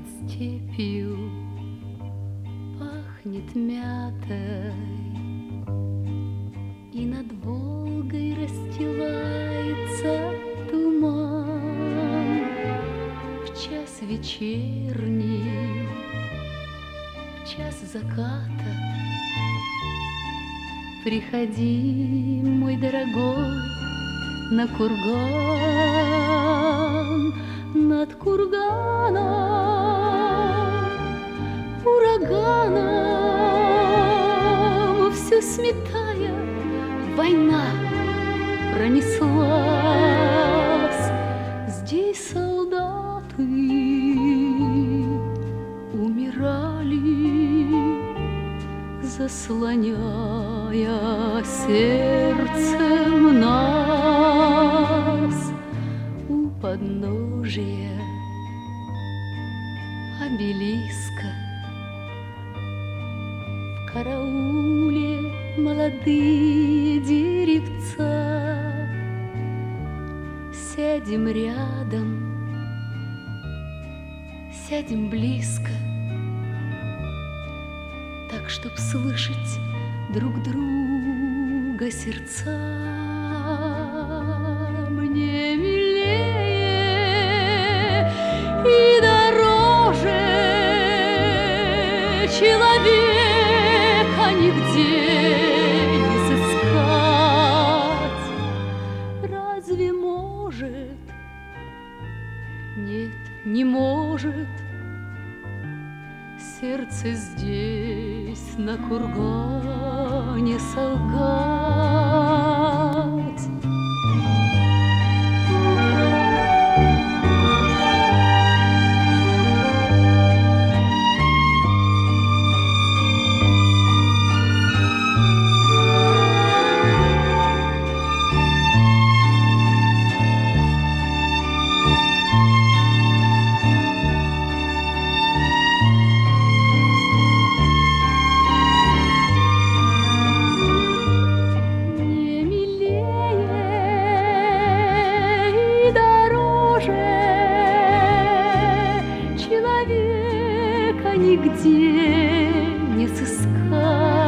степью пахнет мятой, и над Волгой расстилается туман. В час вечерний, в час заката приходи, мой дорогой, на курган, над курганом, ураганом все сметая, война пронеслась. Здесь солдаты умирали, заслоняя сердцем нас. У подножия обелиска в карауле молодые деревца. Сядем рядом, сядем близко, так, чтоб слышать друг друга сердца. Мне милее и дороже человека нигде не сыскать. Разве может? Нет, не может сердце здесь на кургане солгать. Нигде не сыскать.